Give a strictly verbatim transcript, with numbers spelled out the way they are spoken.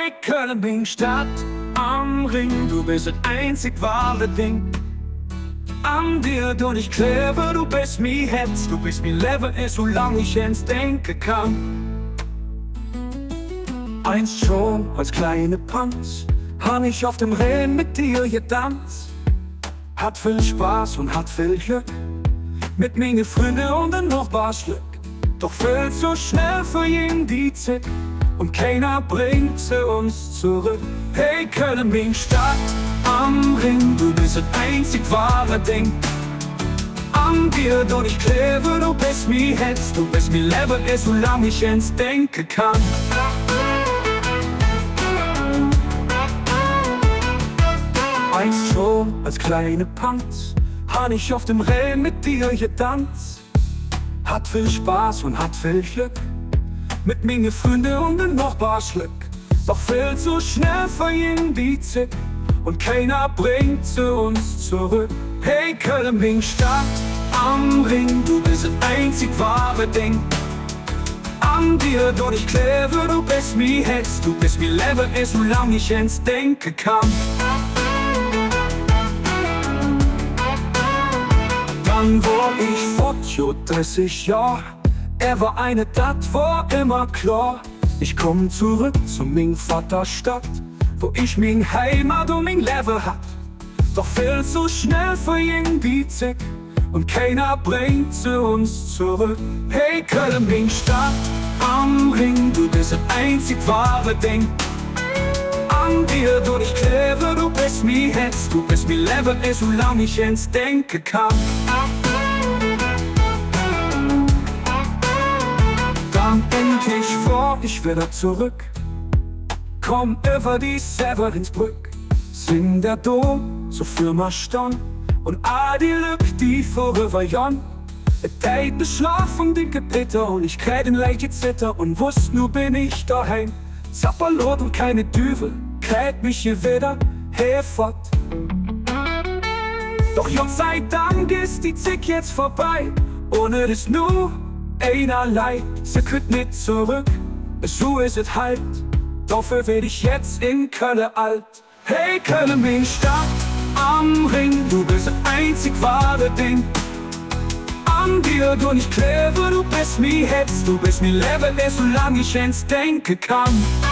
Hey Köln, mein Stadt am Ring, du bist das einzig wahre Ding. An dir, du nicht clever, du bist mi Herz, du bist mi Leben, solange ich ins denken kann. Einst schon als kleine Panz, han ich auf dem Rhein mit dir getanzt. Hat viel Spaß und hat viel Glück, mit meine Freunde und ein Nachbarsglück. Doch viel zu schnell verging die Zeit und keiner bringt sie uns zurück. Hey Köln, mein Stadt am Ring, du bist das einzig wahre Ding. An dir, du nicht clever, du bist mi Herz, du bist mi Leben, solange ich ins denken kann. Einst schon als kleine Panz, han ich auf dem Rhein mit dir getanzt. Hat viel Spaß und hat viel Glück, mit meine Freunde und ein Nachbarsglück. Doch viel zu schnell verging die Zeit und keiner bringt sie uns zurück. Hey Köln, mein Stadt am Ring, du bist das einzig wahre Ding. An dir, du nicht clever, du bist mi Herz, du bist mi Leben, solange ich ins denken kann. Dann war ich fort, jo dreißig Jahr, er war eine Dat, war immer klar. Ich komm zurück zu min Vaterstadt, wo ich min Heimat und min Leben hat. Doch viel zu schnell verging die Zeit und keiner bringt sie uns zurück. Hey Köln, mein Stadt am Ring, du bist das einzig wahre Ding. An dir, du nicht clever, du bist mi Herz, du bist mi Leben, solange ich ins denken kann. Dann endlich vor ich wieder zurück, komm über die Severinsbrück. Sing der Dom, so für ma stand, und all die Lück, die vorüberjahren. Et Teit beschlafen, dicke Peter, und ich krieg den leichte Zitter, und wusst, nu bin ich daheim. Zapperlot und keine Düvel, krieg mich hier wieder herfort. Doch Gott sei Dank ist die Zick jetzt vorbei, ohne das nur einerlei. Sie könnt nicht zurück, so ist es halt, dafür werd ich jetzt in Köln alt. Hey Köln, mein Stadt am Ring, du bist das einzig wahre Ding. An dir, du nicht clever, du bist mi Herz, du bist mi Leben, solange ich ins denken kann.